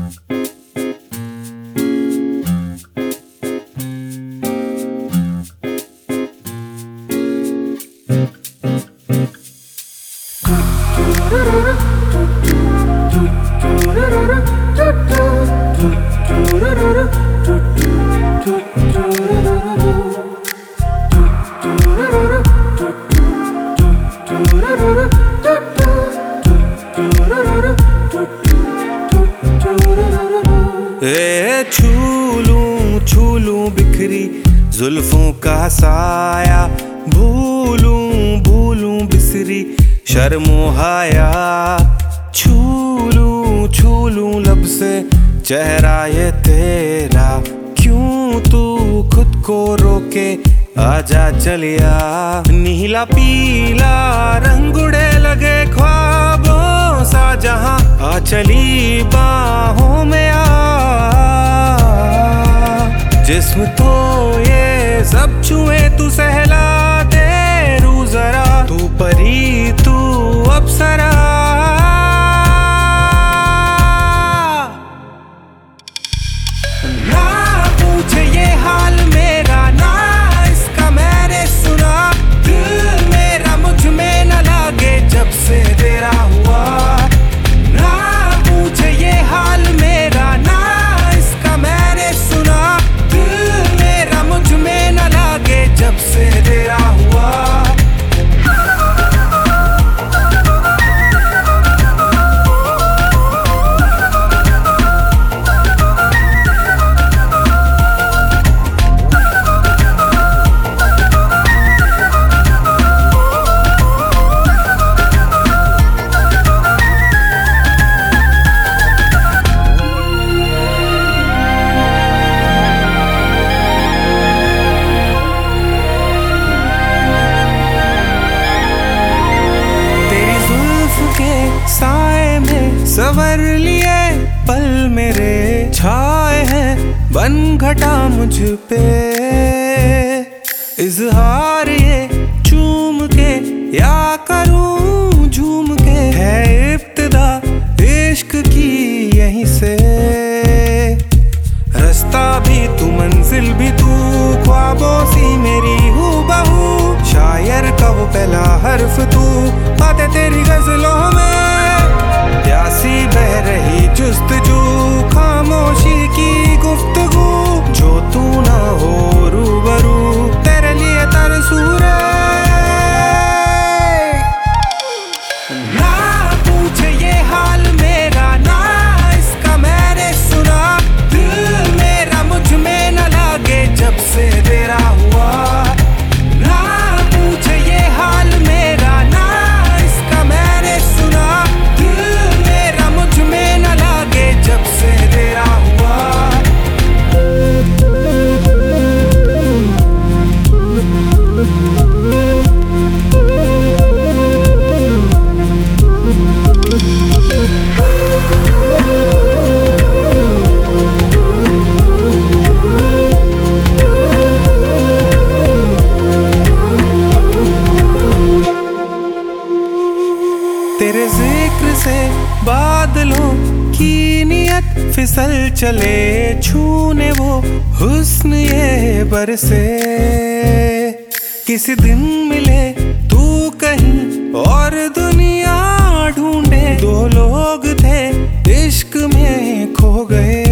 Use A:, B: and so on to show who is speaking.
A: छू लूं बिखरी जुल्फों का साया, भूलूं बिसरी शर्मो हाया। छू लूं लब से चेहरा ये तेरा, क्यों तू खुद को रोके आजा चलिया। नीला पीला रंग उड़े लगे ख्वाबों सा जहां, आ चली बाहों में आ। जिस्म तो ये सब छुए तू सहला दे रू जरा, तू परी तू अप्सरा। ना पूछे ये हाल मेरा, ना इसका मैंने सुना। दिल मेरा मुझ में न लागे जब से तेरा हुआ। ना पूछे ये हाल मेरा, ना इसका मैंने सुना। दिल मेरा मुझ में न लागे जब से तेरा हुआ। साए में सवर लिए पल मेरे छाए हैं, बन घटा मुझ पे इजहार ये चूम के या करूं झूम के। है इब्तिदा इश्क की यहीं से, रास्ता भी तू मंजिल भी तू, ख्वाबों सी मेरी हूबहू। शायर का वो पहला हर्फ तू, बातें तेरी गजलों में प्यासी बह रही जुस्तजू। खामोशी की गुफ्तगू जो तू ना हो रूबरू, तेरे लिए तरसू रे। ना पूछे ये हाल मेरा, ना इसका मैंने सुना। दिल मेरा मुझ में न लागे जब से तेरा हुआ। ना पूछे ये हाल मेरा, ना इसका मैंने सुना। दिल मेरा मुझ में न लागे जब से तेरा हुआ। तेरे जिक्र से बादलों की नियत फिसल चले, छूने वो हुस्न ये बरसे। किसी दिन मिले तू कहीं और दुनिया ढूंढे, दो लोग थे इश्क में खो गए।